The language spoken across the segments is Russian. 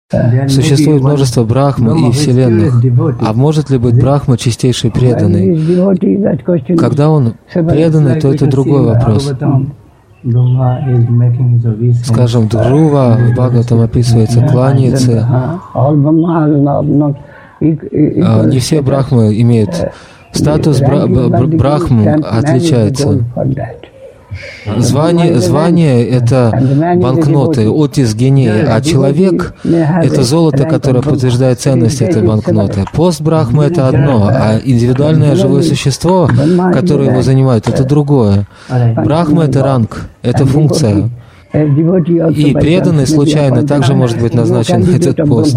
Существует множество брахм и вселенных. А может ли быть брахма чистейший преданный? Когда он преданный, то это другой вопрос. Скажем, Друва в Бхагаватам описывается, кланяется. Не все брахмы имеют. Статус брахм отличается. Звание — это банкноты, оттиск генеи, а человек — это золото, которое подтверждает ценность этой банкноты. Пост Брахмы — это одно, а индивидуальное живое существо, которое его занимает, это другое. Брахма — это ранг, это функция. И преданный случайно также может быть назначен этот пост.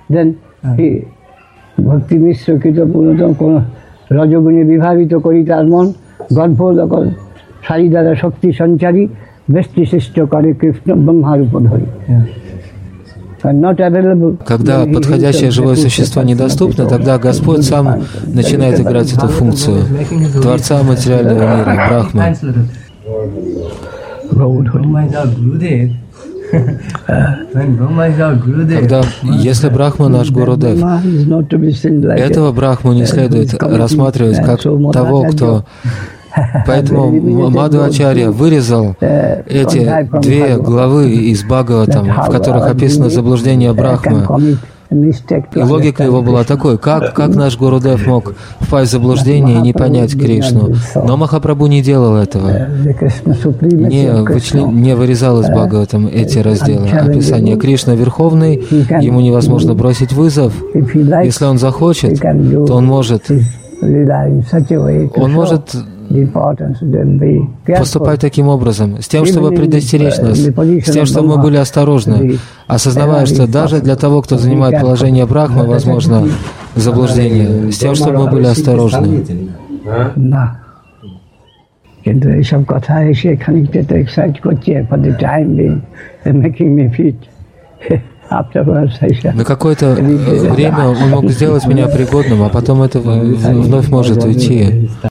Когда подходящее живое существо недоступно, тогда Господь сам начинает играть эту функцию Творца материального мира, Брахмы. Если Брахма наш Гурудев, этого Брахму не следует рассматривать как того, кто... Поэтому Мадхвачарья вырезал эти две главы из Бхагаватам, в которых описано заблуждение Брахмы. И логика его была такой, как наш Гурудев мог впасть в заблуждение и не понять Кришну. Но Махапрабху не делал этого. Не вырезал из Бхагаватам эти разделы. Описание Кришна Верховный, ему невозможно бросить вызов. Если он захочет, то он может поступать таким образом, с тем, чтобы предостеречь нас, с тем, чтобы мы были осторожны, осознавая, что даже для того, кто занимает положение Брахмы, возможно заблуждение, с тем, чтобы мы были осторожны. На какое-то время он мог сделать меня пригодным, а потом это вновь может уйти.